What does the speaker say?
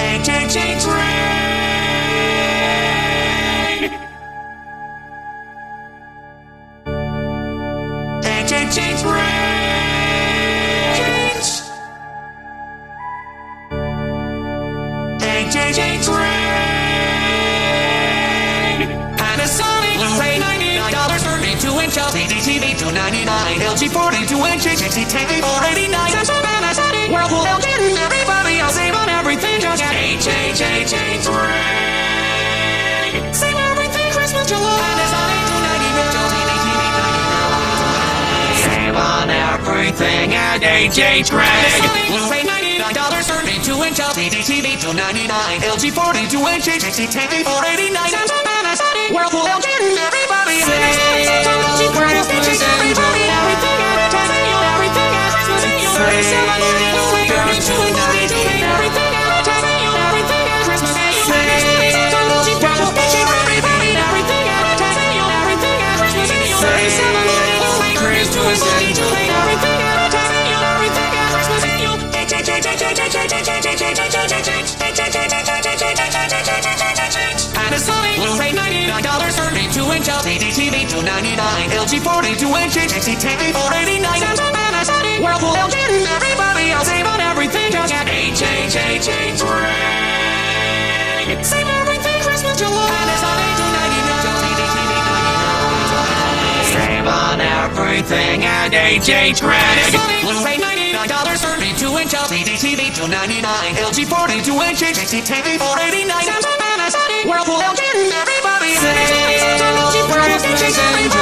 HHH Train. HHH Trains. HHH Train. Panasonic Blu-ray $99, 32-inch LCD TV $299, LG 42-inch HDTV $489. Samsung, Panasonic, Whirlpool, LG, and everybody else save on everything just at HHH Train. Save everything Christmas July. Panasonic $299, LCD TV $99. Save on everything at HHH Train. Blu-ray $99, 32-inch LCD TV $299, LG 42-inch HDTV $489. Samsung, Panasonic, Whirlpool, LG, and everybody else save Panasonic Blu-ray $99, 32-inch LCD TV $299, LG 42-inch HDTV $489. Samsung, Panasonic, Whirlpool, LG, and everybody else save on everything just at HHH Train. Save everything Christmas July. Panasonic $299, LCD TV $99. Save on everything at HHH Train. Blu-ray $99, 32-inch LCD TV $299, LG 42-inch HDTV $489. Samsung, Panasonic, Whirlpool, LG, and everybody else save on everything Christmas July.